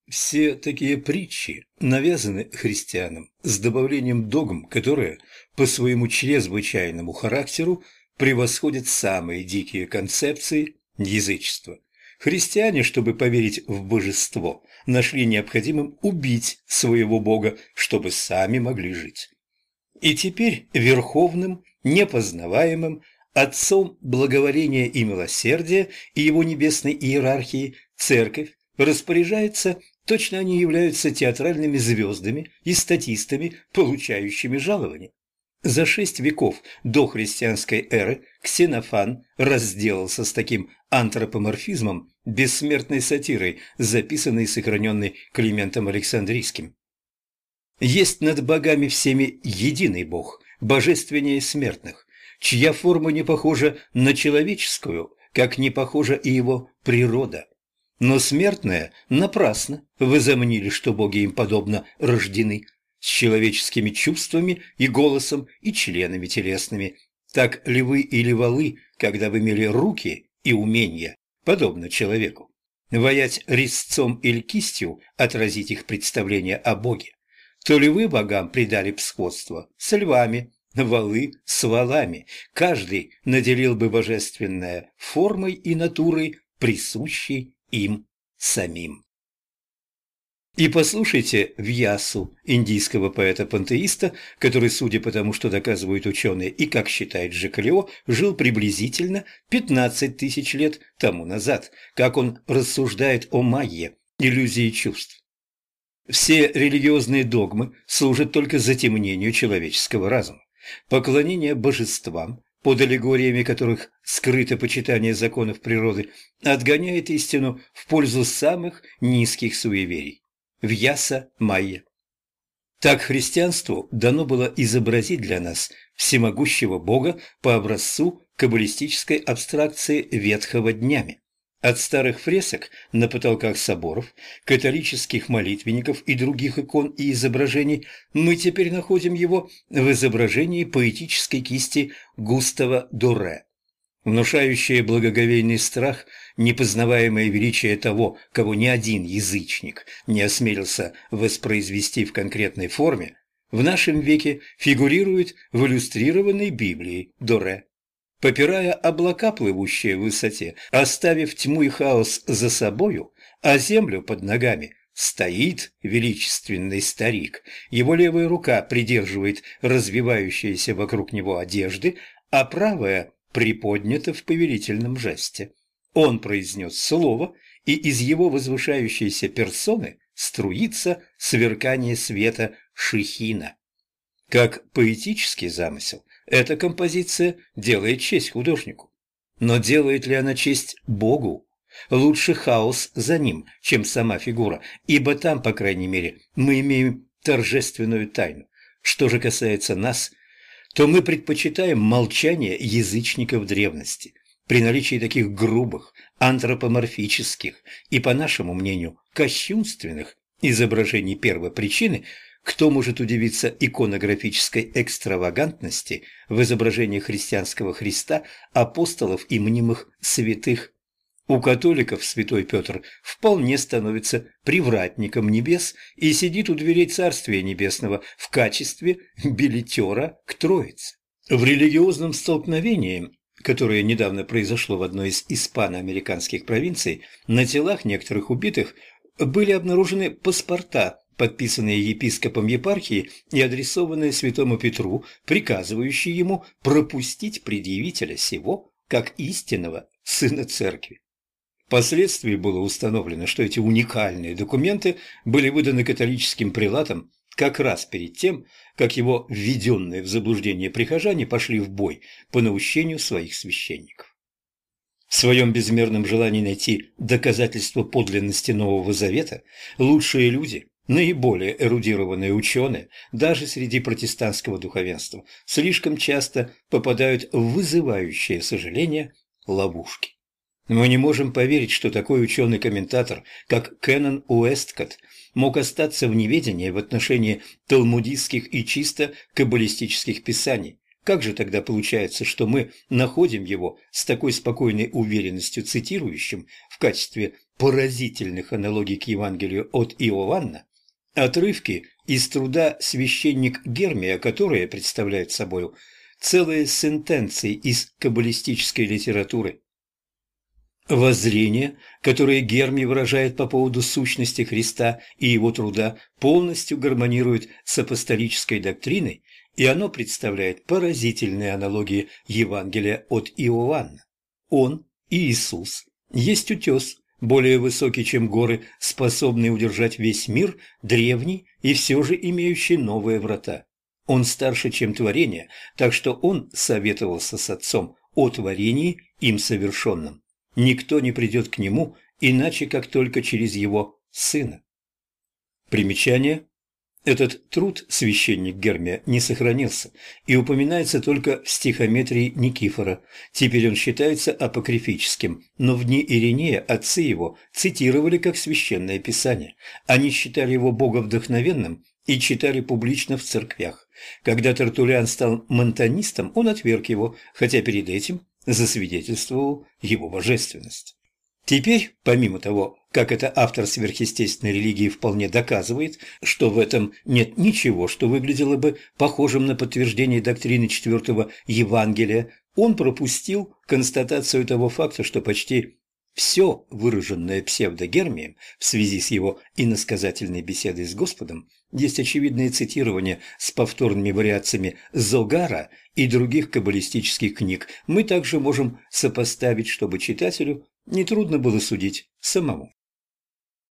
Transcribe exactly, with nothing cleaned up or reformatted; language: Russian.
Все такие притчи навязаны христианам с добавлением догм, которые по своему чрезвычайному характеру превосходят самые дикие концепции язычества. Христиане, чтобы поверить в божество, нашли необходимым убить своего бога, чтобы сами могли жить. И теперь верховным, непознаваемым, отцом благоволения и милосердия и его небесной иерархии церковь распоряжается. Точно они являются театральными звездами и статистами, получающими жалования. За шесть веков до христианской эры Ксенофан разделался с таким антропоморфизмом, бессмертной сатирой, записанной и сохраненной Климентом Александрийским. Есть над богами всеми единый бог, божественнее смертных, чья форма не похожа на человеческую, как не похожа и его природа. Но смертные напрасно возомнили, что боги им подобно рождены, с человеческими чувствами и голосом и членами телесными. Так львы или валы, когда бы имели руки и умения, подобно человеку, воять резцом или кистью, отразить их представление о боге, то львы богам придали б сходство с львами, валы с валами, каждый наделил бы божественное формой и натурой, присущей им самим. И послушайте Вьясу, индийского поэта-пантеиста, который, судя по тому, что доказывают ученые и как считает Жакалео, жил приблизительно пятнадцать тысяч лет тому назад, как он рассуждает о майе, иллюзии чувств. Все религиозные догмы служат только затемнению человеческого разума. Поклонение божествам, под аллегориями которых скрыто почитание законов природы, отгоняет истину в пользу самых низких суеверий. Вьяса Майя. Так христианству дано было изобразить для нас всемогущего Бога по образцу каббалистической абстракции ветхого днями. От старых фресок на потолках соборов, католических молитвенников и других икон и изображений мы теперь находим его в изображении поэтической кисти Густава Доре. Внушающее благоговейный страх, непознаваемое величие того, кого ни один язычник не осмелился воспроизвести в конкретной форме, в нашем веке фигурирует в иллюстрированной Библии Доре. Попирая облака, плывущие в высоте, оставив тьму и хаос за собою, а землю под ногами, стоит величественный старик. Его левая рука придерживает развивающиеся вокруг него одежды, а правая приподнята в повелительном жесте. Он произнес слово, и из его возвышающейся персоны струится сверкание света шехина. Как поэтический замысел, эта композиция делает честь художнику. Но делает ли она честь Богу? Лучше хаос за ним, чем сама фигура, ибо там, по крайней мере, мы имеем торжественную тайну. Что же касается нас, то мы предпочитаем молчание язычников древности. При наличии таких грубых, антропоморфических и, по нашему мнению, кощунственных изображений первопричины, кто может удивиться иконографической экстравагантности в изображении христианского Христа, апостолов и мнимых святых? У католиков святой Петр вполне становится привратником небес и сидит у дверей Царствия Небесного в качестве билетера к Троице. В религиозном столкновении, которое недавно произошло в одной из испано-американских провинций, на телах некоторых убитых были обнаружены паспорта, подписанные епископом епархии и адресованные святому Петру, приказывающие ему пропустить предъявителя сего как истинного сына церкви. Впоследствии было установлено, что эти уникальные документы были выданы католическим прелатам как раз перед тем, как его введенные в заблуждение прихожане пошли в бой по наущению своих священников. В своем безмерном желании найти доказательства подлинности Нового Завета лучшие люди, наиболее эрудированные ученые, даже среди протестантского духовенства, слишком часто попадают в вызывающее сожаление ловушки. Мы не можем поверить, что такой ученый-комментатор, как Кеннон Уэсткотт, мог остаться в неведении в отношении талмудистских и чисто каббалистических писаний. Как же тогда получается, что мы находим его с такой спокойной уверенностью цитирующим в качестве поразительных аналогий к Евангелию от Иоанна, отрывки из труда «Священник Гермия», которые представляют собой целые сентенции из каббалистической литературы. Воззрение, которое Гермий выражает по поводу сущности Христа и его труда, полностью гармонирует с апостолической доктриной, и оно представляет поразительные аналогии Евангелия от Иоанна. Он, Иисус, есть утес, более высокий, чем горы, способный удержать весь мир, древний и все же имеющий новые врата. Он старше, чем творение, так что он советовался с Отцом о творении, им совершенном. Никто не придет к нему, иначе как только через его Сына. Примечание. Этот труд «Священник Гермия» не сохранился и упоминается только в стихометрии Никифора. Теперь он считается апокрифическим, но в дни Иринея отцы его цитировали как священное писание. Они считали его боговдохновенным и читали публично в церквях. Когда Тертуллиан стал монтанистом, он отверг его, хотя перед этим засвидетельствовал его божественность. Теперь, помимо того, как это автор сверхъестественной религии вполне доказывает, что в этом нет ничего, что выглядело бы похожим на подтверждение доктрины четвертого Евангелия, он пропустил констатацию того факта, что почти все выраженное псевдогермием в связи с его иносказательной беседой с Господом есть очевидные цитирования с повторными вариациями Зогара и других каббалистических книг. Мы также можем сопоставить, чтобы читателю нетрудно было судить самому.